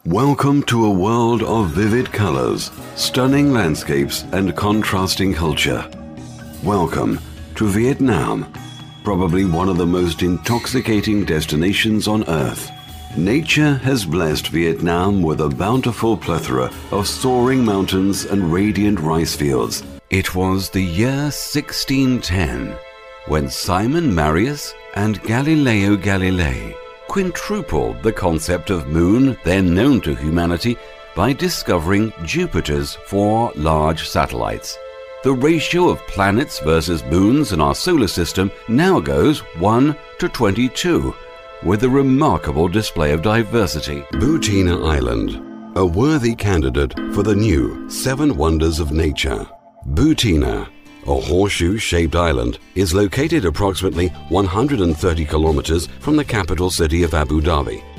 Welcome to a world of vivid colors, stunning landscapes, and contrasting culture. Welcome to Vietnam, probably one of the most intoxicating destinations on Earth. Nature has blessed Vietnam with a bountiful plethora of soaring mountains and radiant rice fields. It was the year 1610 when Simon Marius and Galileo Galilei quintupled the concept of moon then known to humanity by discovering Jupiter's 4 large satellites. The ratio of planets versus moons in our solar system now goes 1 to 22, with a remarkable display of diversity. Bootina Island, a worthy candidate for the new 7 Wonders of Nature. Bootina, a horseshoe-shaped island, is located approximately 130 kilometers from the capital city of Abu Dhabi